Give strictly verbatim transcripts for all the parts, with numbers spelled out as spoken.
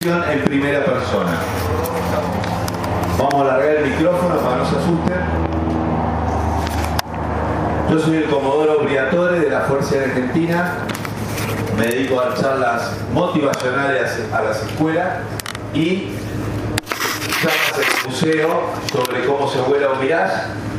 En primera persona. Vamos a alargar el micrófono para que no se asusten. Yo soy el Comodoro Briatore de la Fuerza Aérea Argentina. Me dedico a dar charlas motivacionales a las escuelas y charlas en el museo sobre cómo se vuela un Mirage,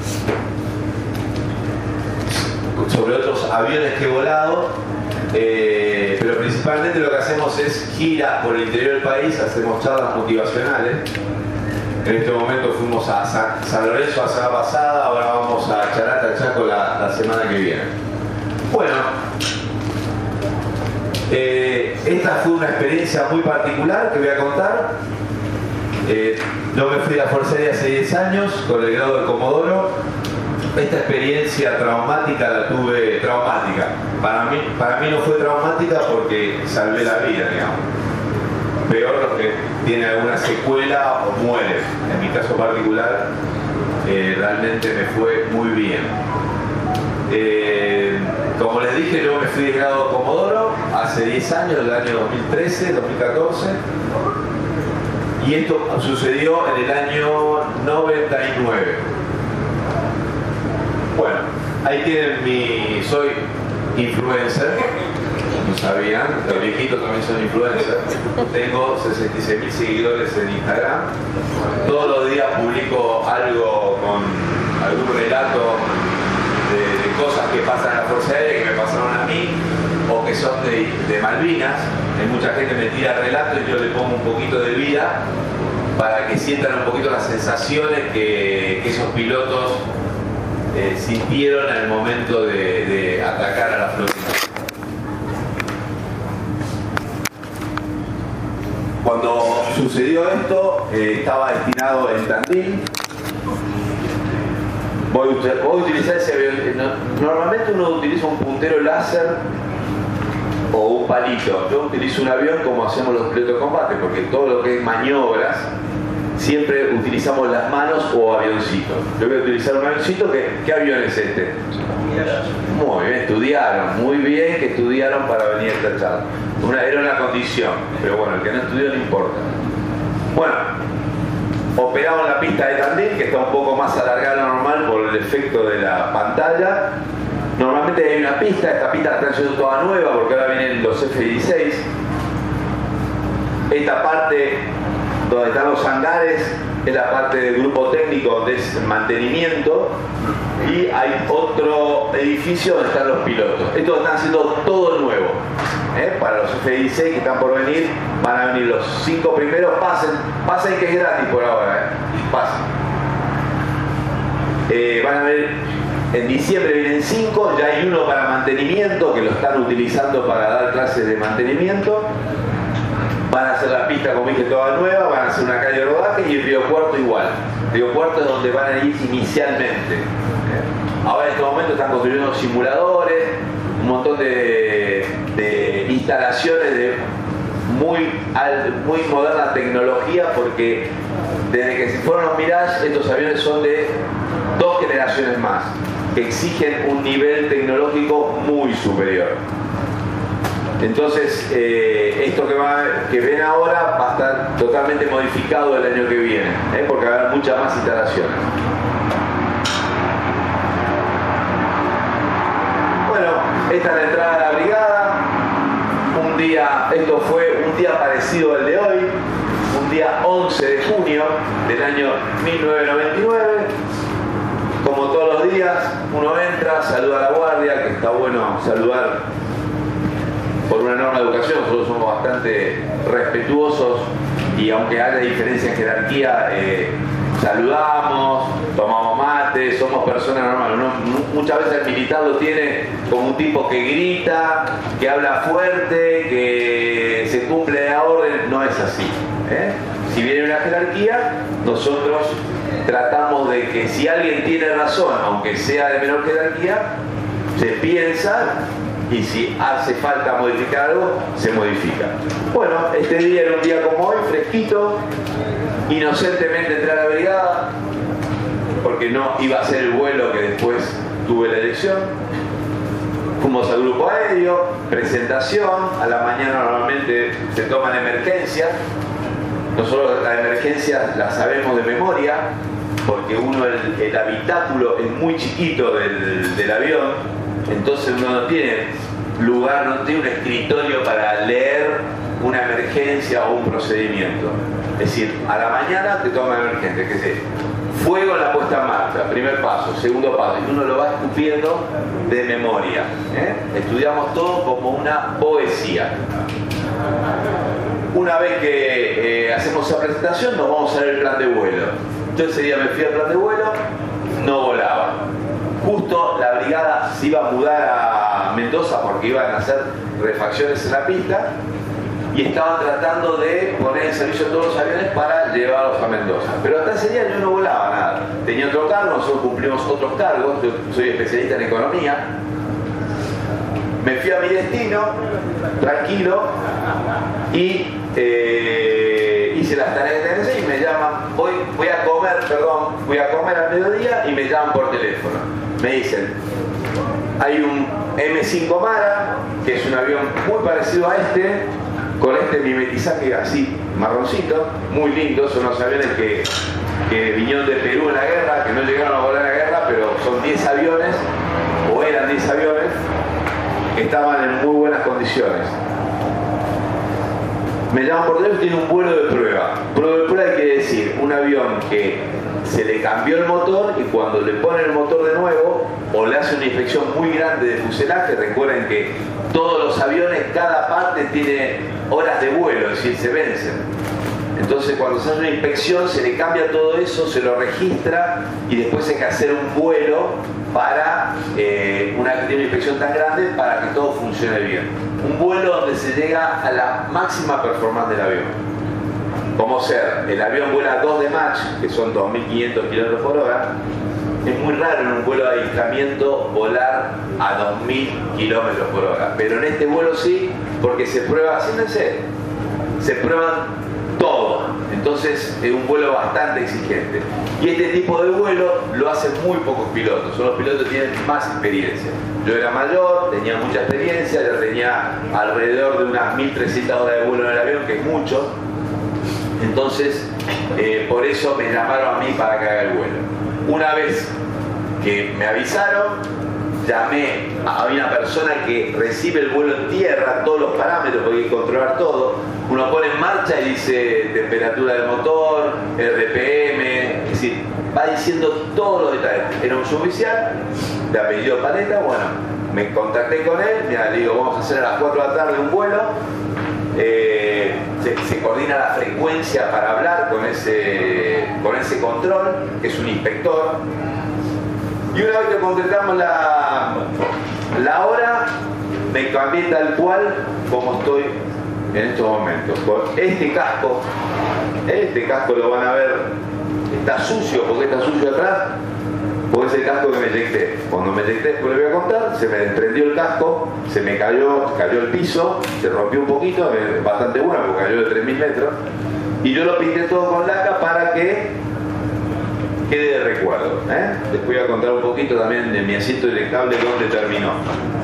sobre otros aviones que he volado. Eh, pero principalmente lo que hacemos es giras por el interior del país, hacemos charlas motivacionales. En este momento fuimos a San, San Lorenzo la semana pasada, ahora vamos a Charata, Chaco la, la semana que viene. Bueno, eh, esta fue una experiencia muy particular que voy a contar. Eh, yo me fui a la Fuerza Aérea hace diez años con el grado de Comodoro. Esta experiencia traumática la tuve traumática. Para mí, para mí no fue traumática porque salvé la vida, digamos. Peor los que tienen alguna secuela o mueren. En mi caso particular, eh, realmente me fue muy bien. Eh, como les dije, yo me fui de grado de Comodoro hace diez años, el año dos mil trece, dos mil catorce. Y esto sucedió en el año noventa y nueve. Bueno, ahí tienen mi... soy influencer, no sabían, los viejitos también son influencers. Tengo sesenta y seis mil seguidores en Instagram. Todos los días publico algo con algún relato de, de cosas que pasan en la Fuerza Aérea, que me pasaron a mí, o que son de, de Malvinas. Hay mucha gente me tira relatos y yo le pongo un poquito de vida para que sientan un poquito las sensaciones que, que esos pilotos Eh, sintieron al momento de, de atacar a la flotilla. Cuando sucedió esto, eh, estaba destinado en Tandil. Voy a, voy a utilizar ese avión. Normalmente uno utiliza un puntero láser o un palito. Yo utilizo un avión como hacemos los pilotos de combate, porque todo lo que es maniobras siempre utilizamos las manos o avioncitos. Yo voy a utilizar un avioncito. ¿Qué, qué avión es este? Muy bien, estudiaron, muy bien que estudiaron para venir a esta charla. Una, era una condición, pero bueno, el que no estudió no importa. Bueno, operamos la pista de Tandil, que está un poco más alargada de lo normal por el efecto de la pantalla. Normalmente hay una pista, esta pista la están haciendo toda nueva porque ahora vienen los F dieciséis. Esta parte donde están los hangares es la parte del grupo técnico, donde es mantenimiento, y hay otro edificio donde están los pilotos. Esto están haciendo todo nuevo. ¿eh? Para los F dieciséis que están por venir, van a venir los cinco primeros. Pasen, pasen que es gratis por ahora. ¿eh? Pasen. Eh, van a ver, en diciembre vienen cinco, ya hay uno para mantenimiento, que lo están utilizando para dar clases de mantenimiento. Van a hacer la pista, como dije, toda nueva, van a hacer una calle de rodaje y el Río Puerto igual. Río Puerto es donde van a ir inicialmente. Ahora en este momento están construyendo simuladores, un montón de, de instalaciones de muy, muy moderna tecnología, porque desde que se fueron los Mirage, estos aviones son de dos generaciones más, que exigen un nivel tecnológico muy superior. Entonces, eh, esto que, va, que ven ahora va a estar totalmente modificado el año que viene, ¿eh? porque va a haber muchas más instalaciones. Bueno, esta es la entrada de la brigada. Un día, esto fue un día parecido al de hoy, un día once de junio del año mil novecientos noventa y nueve. Como todos los días, uno entra, saluda a la guardia, que está bueno saludar. Por una norma de educación, nosotros somos bastante respetuosos y aunque haya diferencia en jerarquía, eh, saludamos, tomamos mate, somos personas normales. Uno, muchas veces el militar lo tiene como un tipo que grita, que habla fuerte, que se cumple la orden. No es así. ¿eh? Si viene una jerarquía, nosotros tratamos de que si alguien tiene razón, aunque sea de menor jerarquía, se piensa. Y si hace falta modificar algo, se modifica. Bueno, este día era un día como hoy, fresquito. Inocentemente entré a la brigada, porque no iba a ser el vuelo que después tuve la elección. Fuimos al grupo aéreo, presentación. A la mañana normalmente se toman emergencias. Nosotros las emergencias las sabemos de memoria, porque uno, el, el habitáculo es muy chiquito del, del avión, entonces uno no tiene lugar, no tiene un escritorio para leer una emergencia o un procedimiento. Es decir, a la mañana te toma emergencia, que sé, fuego en la puesta en marcha, primer paso, segundo paso, y uno lo va escupiendo de memoria, ¿eh? Estudiamos todo como una poesía. Una vez que eh, hacemos esa presentación, nos vamos a ver el plan de vuelo. Yo ese día me fui al plan de vuelo, no volaba. Justo la brigada se iba a mudar a Mendoza porque iban a hacer refacciones en la pista y estaban tratando de poner en servicio todos los aviones para llevarlos a Mendoza. Pero hasta ese día yo no volaba nada. Tenía otro cargo, nosotros cumplimos otros cargos, yo soy especialista en economía. Me fui a mi destino, tranquilo, y eh, hice las tareas de T N C y me llaman, voy, voy a comer, perdón, voy a comer al mediodía y me llaman por teléfono. Me dicen, hay un eme cinco Mara, que es un avión muy parecido a este, con este mimetizaje así, marroncito, muy lindo, son los aviones que, que vinieron de Perú en la guerra, que no llegaron a volar en la guerra, pero son diez aviones, o eran diez aviones, que estaban en muy buenas condiciones. Me llaman por teléfono y tiene un vuelo de prueba. Vuelo de prueba quiere decir un avión que se le cambió el motor y cuando le ponen el motor de nuevo o le hace una inspección muy grande de fuselaje, recuerden que todos los aviones, cada parte tiene horas de vuelo, es decir, se vencen. Entonces cuando se hace una inspección se le cambia todo eso, se lo registra y después hay que hacer un vuelo para eh, una, una inspección tan grande para que todo funcione bien. Un vuelo donde se llega a la máxima performance del avión. Como ser, el avión vuela dos de Mach, que son dos mil quinientos kilómetros por hora. Es muy raro en un vuelo de adiestramiento volar a dos mil kilómetros por hora, pero en este vuelo sí, porque se prueba, fíjense, se prueban todo. Entonces es un vuelo bastante exigente. Y este tipo de vuelo lo hacen muy pocos pilotos. Son los pilotos que tienen más experiencia. Yo era mayor, tenía mucha experiencia, ya tenía alrededor de unas mil trescientas horas de vuelo en el avión, que es mucho. Entonces, eh, por eso me llamaron a mí para que haga el vuelo. Una vez que me avisaron, llamé a una persona que recibe el vuelo en tierra, todos los parámetros, porque hay que controlar todo. Uno pone en marcha y dice temperatura del motor, erre pe eme, es decir, va diciendo todos los detalles. Era un suboficial de apellido Paleta, bueno, me contacté con él, mira, le digo, vamos a hacer a las cuatro de la tarde un vuelo, eh, se, se coordina la frecuencia para hablar con ese, con ese control, que es un inspector. Y una vez que concretamos la, la hora, me cambié tal cual como estoy en estos momentos. Con este casco, este casco lo van a ver, está sucio, porque está sucio atrás, porque es el casco que me eyecté. Cuando me eyecté, después le voy a contar, se me desprendió el casco, se me cayó, cayó el piso, se rompió un poquito, bastante bueno, porque cayó de tres mil metros, y yo lo pinté todo con laca para que quede de recuerdo, ¿eh? Les voy a contar un poquito también de mi asiento eyectable dónde terminó.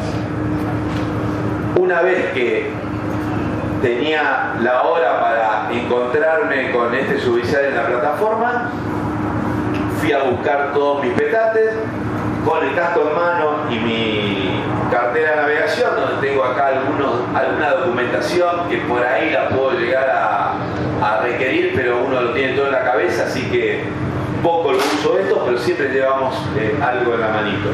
Una vez que tenía la hora para encontrarme con este suboficial en la plataforma, fui a buscar todos mis petates con el casco en mano y mi cartera de navegación, donde tengo acá algunos, alguna documentación que por ahí la puedo llegar a, a requerir, pero uno lo tiene todo en la cabeza, así que poco lo uso esto, pero siempre llevamos eh, algo en la manito.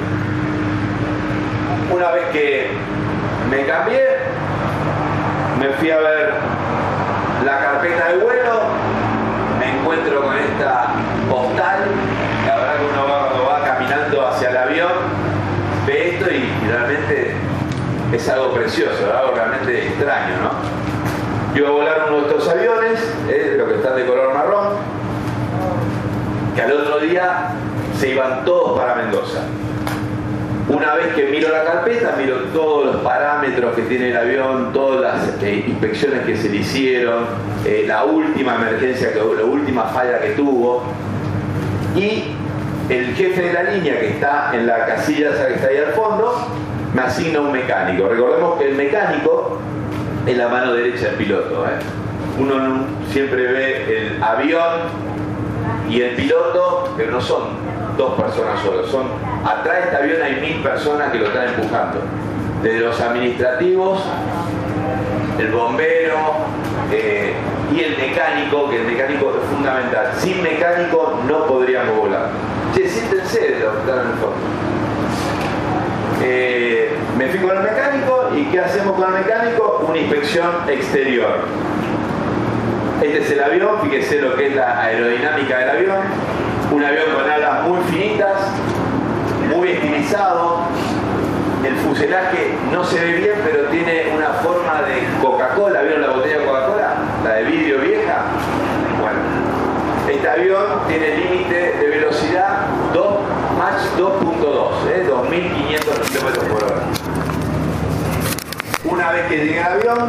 Una vez que me cambié, me fui a ver la carpeta de vuelo, me encuentro con esta postal. La verdad que uno va, cuando va caminando hacia el avión, ve esto y, y realmente es algo precioso, algo realmente extraño, ¿no? Yo voy a volar uno de estos aviones, eh, los que están de color marrón, que al otro día se iban todos para Mendoza. Una vez que miro la carpeta, miro todos los parámetros que tiene el avión, todas las eh, inspecciones que se le hicieron, eh, la última emergencia, que, la última falla que tuvo, y el jefe de la línea, que está en la casilla esa que está ahí al fondo, me asigna un mecánico. Recordemos que el mecánico es la mano derecha del piloto, ¿eh? uno siempre ve el avión y el piloto, pero no son dos personas solas, son, atrás de este avión hay mil personas que lo están empujando, desde los administrativos, el bombero eh, y el mecánico, que el mecánico es fundamental. Sin mecánico no podríamos volar. Che, siéntense de los que están en el fondo. Eh, me fui con el mecánico, y ¿qué hacemos con el mecánico? Una inspección exterior. Este es el avión, fíjese lo que es la aerodinámica del avión. Un avión con alas muy finitas, muy estilizado. El fuselaje no se ve bien, pero tiene una forma de Coca-Cola. ¿Vieron la botella de Coca-Cola? La de vidrio vieja. Bueno, este avión tiene límite de velocidad dos Mach dos punto dos, ¿eh? dos mil quinientos kilómetros por hora. Una vez que llegue el avión,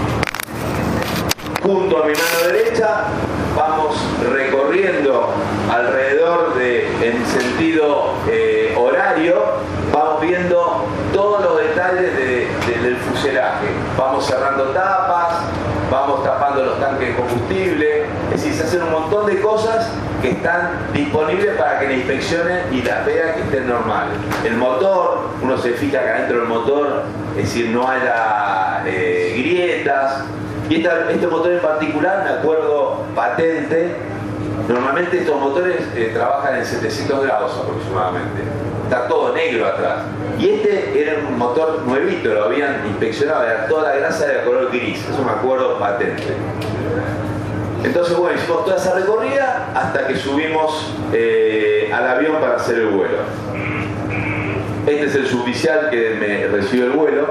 junto a mi mano derecha, vamos recorriendo alrededor de, en sentido eh, horario, vamos viendo todos los detalles de, de, del fuselaje. Vamos cerrando tapas, vamos tapando los tanques de combustible, es decir, se hacen un montón de cosas que están disponibles para que la inspeccionen y las vean que estén normales. El motor, uno se fija que adentro del motor, es decir, no haya eh, grietas. Y esta, este motor en particular, me acuerdo, patente. Normalmente estos motores eh, trabajan en setecientos grados aproximadamente. Está todo negro atrás. Y este era un motor nuevito, lo habían inspeccionado, era toda la grasa de color gris. Eso me acuerdo patente. Entonces, bueno, hicimos toda esa recorrida hasta que subimos eh, al avión para hacer el vuelo. Este es el suboficial que me recibió el vuelo.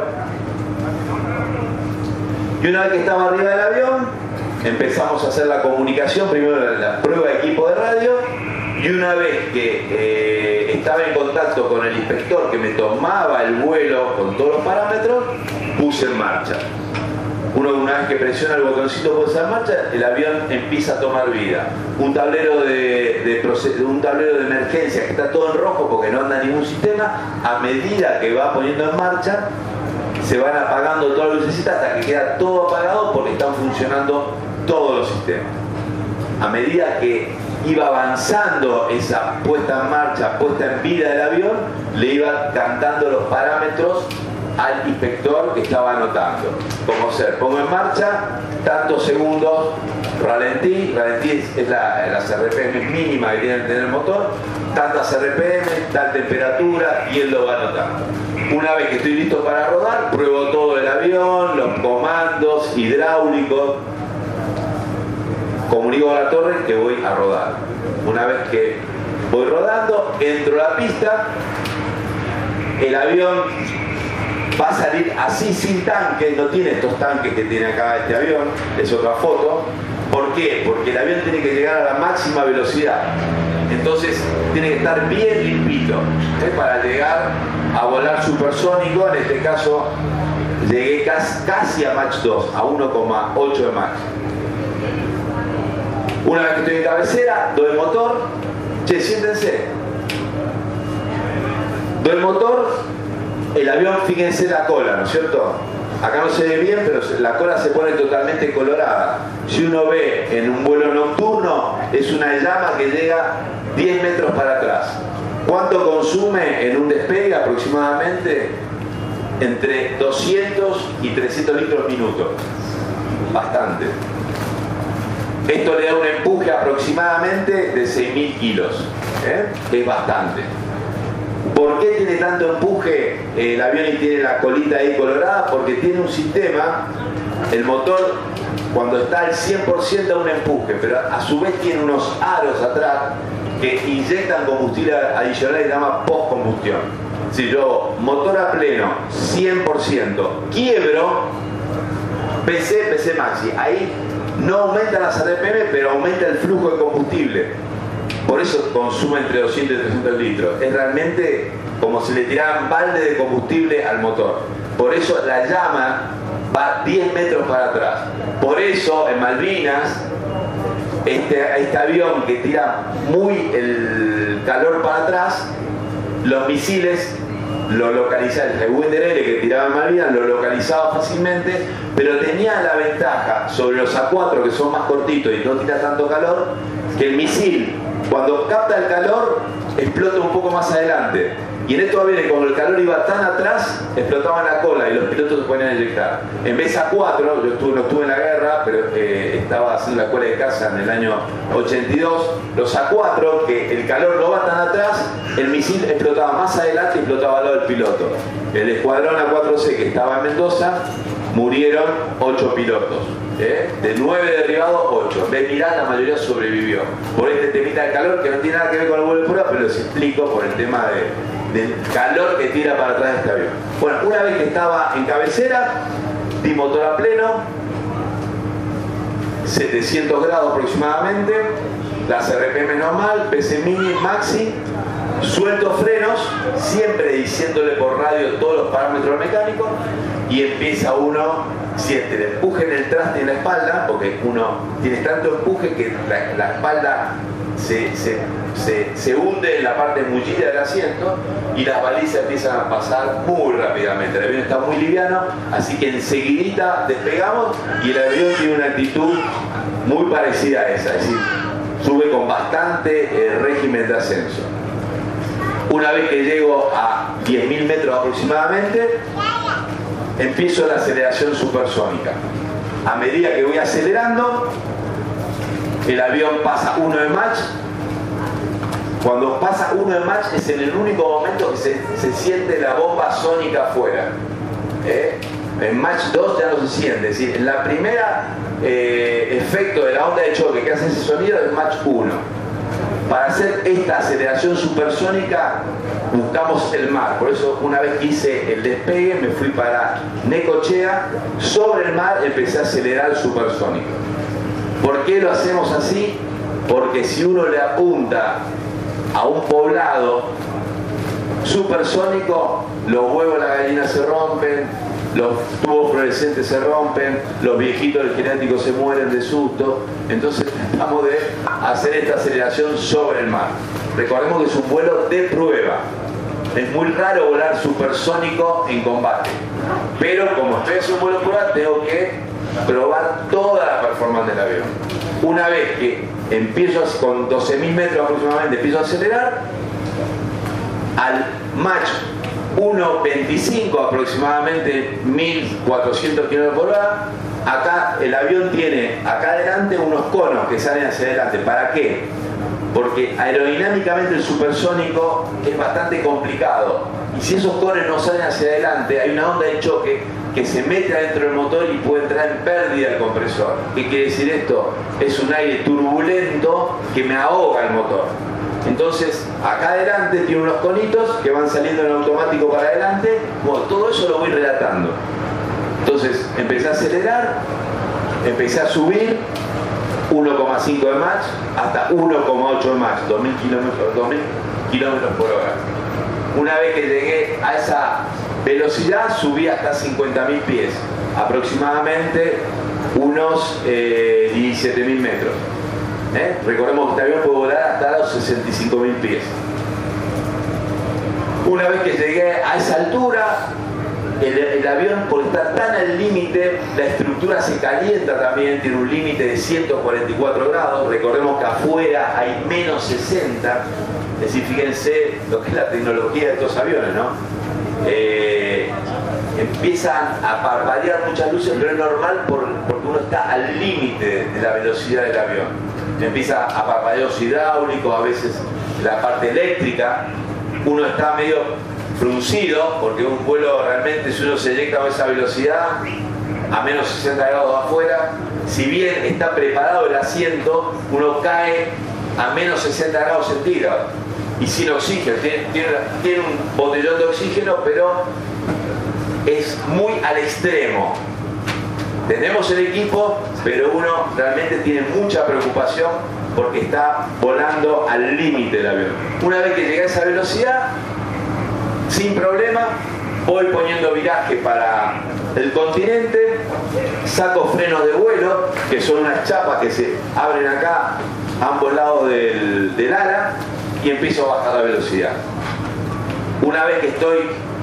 Y una vez que estaba arriba del avión, empezamos a hacer la comunicación, primero la, la prueba de equipo de radio, y una vez que eh, estaba en contacto con el inspector que me tomaba el vuelo con todos los parámetros, puse en marcha. Uno, una vez que presiona el botoncito puse en marcha, el avión empieza a tomar vida. Un tablero de, de, un tablero de emergencia que está todo en rojo porque no anda ningún sistema, a medida que va poniendo en marcha, se van apagando todas las lucecitas hasta que queda todo apagado porque están funcionando todos los sistemas. A medida que iba avanzando esa puesta en marcha, puesta en vida del avión, le iba cantando los parámetros al inspector que estaba anotando. Como ser, pongo en marcha, tantos segundos, ralentí, ralentí es, es la, las R P M mínima que tiene que tener el motor, tantas R P M, tal temperatura, y él lo va anotando. Una vez que estoy listo para rodar, pruebo todo el avión, los comandos hidráulicos, comunico a la torre que voy a rodar. Una vez que voy rodando, entro a la pista, el avión va a salir así sin tanque, no tiene estos tanques que tiene acá este avión, es otra foto. ¿Por qué? Porque el avión tiene que llegar a la máxima velocidad. Entonces tiene que estar bien limpito, ¿eh? Para llegar a volar supersónico. En este caso llegué casi, casi a Mach dos, a uno coma ocho de Mach. Una vez que estoy en cabecera, doy el motor. Che, siéntense. Doy el motor. El avión, fíjense la cola, ¿no es cierto? Acá no se ve bien, pero la cola se pone totalmente colorada. Si uno ve en un vuelo nocturno, es una llama que llega diez metros para atrás. ¿Cuánto consume en un despegue? Aproximadamente entre doscientos y trescientos litros minuto. Bastante. Esto le da un empuje aproximadamente de seis mil kilos. ¿eh? Es bastante. ¿Por qué tiene tanto empuje el avión y tiene la colita ahí colorada? Porque tiene un sistema, el motor cuando está al cien por ciento da un empuje, pero a su vez tiene unos aros atrás que inyectan combustible adicional y se llama postcombustión. Si yo, motor a pleno, cien por ciento, quiebro, P C, P C Maxi, ahí no aumenta las R P M, pero aumenta el flujo de combustible. Por eso consume entre doscientos y trescientos litros. Es realmente como si le tiraran balde de combustible al motor. Por eso la llama va diez metros para atrás. Por eso en Malvinas, este, este avión que tira muy el calor para atrás, los misiles lo localizaba, el Winder L que tiraba en Malvinas lo localizaba fácilmente, pero tenía la ventaja sobre los A cuatro que son más cortitos y no tira tanto calor, que el misil cuando capta el calor explota un poco más adelante. Y en estos aviones, cuando el calor iba tan atrás, explotaban la cola y los pilotos se ponían a eyectar. En vez A cuatro, yo estuve, no estuve en la guerra, pero eh, estaba haciendo la escuela de caza en el año ochenta y dos, los A cuatro, que el calor no va tan atrás, el misil explotaba más adelante y explotaba al lado del piloto. El escuadrón A cuatro C que estaba en Mendoza, murieron ocho pilotos. ¿Eh? De nueve derribados, ocho. De Mirá, la mayoría sobrevivió. Por este temita de calor que no tiene nada que ver con el vuelo de prueba, pero les explico por el tema de, del calor que tira para atrás este avión. Bueno, una vez que estaba en cabecera, di motor a pleno, setecientos grados aproximadamente, las R P M normal, P C mini, maxi, suelto frenos, siempre diciéndole por radio todos los parámetros mecánicos, y empieza uno, siente el empuje en el traste y en la espalda, porque uno tiene tanto empuje que la, la espalda se, se, se, se hunde en la parte mullida del asiento y las balizas empiezan a pasar muy rápidamente. El avión está muy liviano, así que enseguidita despegamos y el avión tiene una actitud muy parecida a esa, es decir, sube con bastante eh, régimen de ascenso. Una vez que llego a diez mil metros aproximadamente, empiezo la aceleración supersónica. A medida que voy acelerando, el avión pasa uno de Mach. Cuando pasa uno de Mach es en el único momento que se, se siente la bomba sónica afuera. ¿Eh? En Mach dos ya no se siente. Es decir, en la primera eh, efecto de la onda de choque que hace ese sonido es Mach uno. Para hacer esta aceleración supersónica buscamos el mar, por eso una vez que hice el despegue me fui para Necochea, sobre el mar empecé a acelerar supersónico. ¿Por qué lo hacemos así? Porque si uno le apunta a un poblado supersónico, los huevos de la gallina se rompen, los tubos fluorescentes se rompen, los viejitos del geriátrico se mueren de susto. Entonces tratamos de hacer esta aceleración sobre el mar. Recordemos que es un vuelo de prueba. Es muy raro volar supersónico en combate. Pero como estoy haciendo un vuelo de prueba, tengo que probar toda la performance del avión. Una vez que empiezo con doce mil metros aproximadamente, empiezo a acelerar, al Mach uno veinticinco, aproximadamente mil cuatrocientos kilómetros por hora, acá el avión tiene acá adelante unos conos que salen hacia adelante. ¿Para qué? Porque aerodinámicamente el supersónico es bastante complicado, y si esos conos no salen hacia adelante hay una onda de choque que se mete adentro del motor y puede entrar en pérdida el compresor. ¿Qué quiere decir esto? Es un aire turbulento que me ahoga el motor. Entonces, acá adelante tiene unos conitos que van saliendo en automático para adelante. Bueno, todo eso lo voy relatando. Entonces, empecé a acelerar, empecé a subir, uno coma cinco de Mach hasta uno coma ocho de Mach, dos mil kilómetros por hora. Una vez que llegué a esa velocidad, subí hasta cincuenta mil pies, aproximadamente unos eh, diecisiete mil metros. ¿Eh? Recordemos que este avión puede volar hasta los sesenta y cinco mil pies. Una vez que llegué a esa altura, el, el avión, por estar tan al límite, la estructura se calienta también, tiene un límite de ciento cuarenta y cuatro grados. Recordemos que afuera hay menos sesenta, es decir, fíjense lo que es la tecnología de estos aviones, ¿no? Eh, empiezan a parpadear muchas luces, pero es normal por, porque uno está al límite de la velocidad del avión. Empieza a parpadeos hidráulicos, a veces la parte eléctrica, uno está medio fruncido, porque un vuelo realmente, si uno se eyecta a esa velocidad, a menos sesenta grados afuera, si bien está preparado el asiento, uno cae a menos sesenta grados centígrados y sin oxígeno, tiene, tiene, tiene un botellón de oxígeno, pero es muy al extremo. Tenemos el equipo, pero uno realmente tiene mucha preocupación porque está volando al límite del avión. Una vez que llegué a esa velocidad, sin problema, voy poniendo viraje para el continente, saco frenos de vuelo, que son unas chapas que se abren acá a ambos lados del, del ala, y empiezo a bajar la velocidad. Una vez que estoy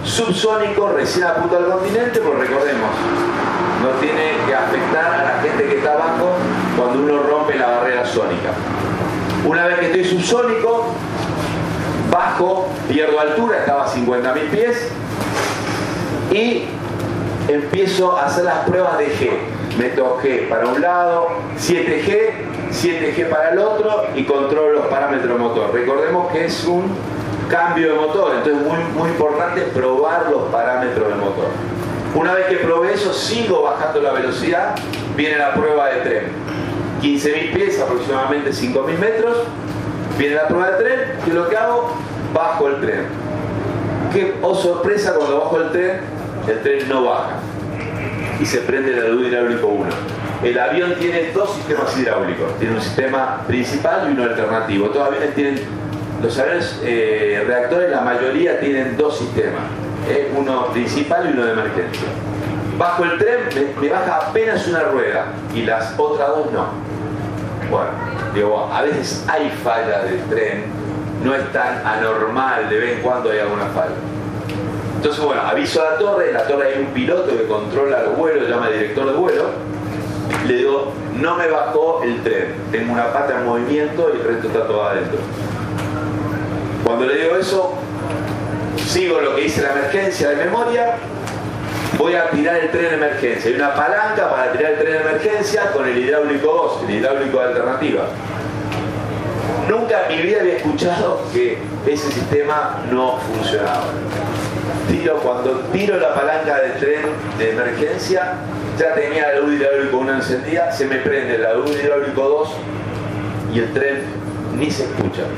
subsónico recién a punto del continente, pues recordemos, no tiene que afectar a la gente que está abajo cuando uno rompe la barrera sónica. Una vez que estoy subsónico, bajo, pierdo altura, estaba a cincuenta mil pies y empiezo a hacer las pruebas de G. Meto G para un lado, siete G, siete G para el otro y controlo los parámetros de motor. Recordemos que es un cambio de motor, entonces es muy, muy importante probar los parámetros del motor. Una vez que probé eso, sigo bajando la velocidad, viene la prueba de tren. quince mil pies, aproximadamente cinco mil metros, viene la prueba de tren, y lo que hago, bajo el tren. Que, oh sorpresa, cuando bajo el tren, el tren no baja y se prende el alud hidráulico uno. El avión tiene dos sistemas hidráulicos, tiene un sistema principal y uno alternativo. Todos los aviones tienen, los aviones eh, reactores, la mayoría tienen dos sistemas, eh, uno principal y uno de emergencia. Bajo el tren, me, me baja apenas una rueda y las otras dos no. Bueno, digo, a veces hay fallas del tren, no es tan anormal, de vez en cuando hay alguna falla. Entonces, bueno, aviso a la torre, en la torre hay un piloto que controla los vuelos, llama director de vuelo, le digo, no me bajó el tren, tengo una pata en movimiento y el resto está todo adentro. Cuando le digo eso, sigo lo que dice la emergencia de memoria, voy a tirar el tren de emergencia. Hay una palanca para tirar el tren de emergencia con el hidráulico dos, el hidráulico de alternativa. Nunca en mi vida había escuchado que ese sistema no funcionaba. Tiro, cuando tiro la palanca del tren de emergencia, ya tenía el alud hidráulico uno encendida, se me prende el alud hidráulico dos y el tren ni se escucha.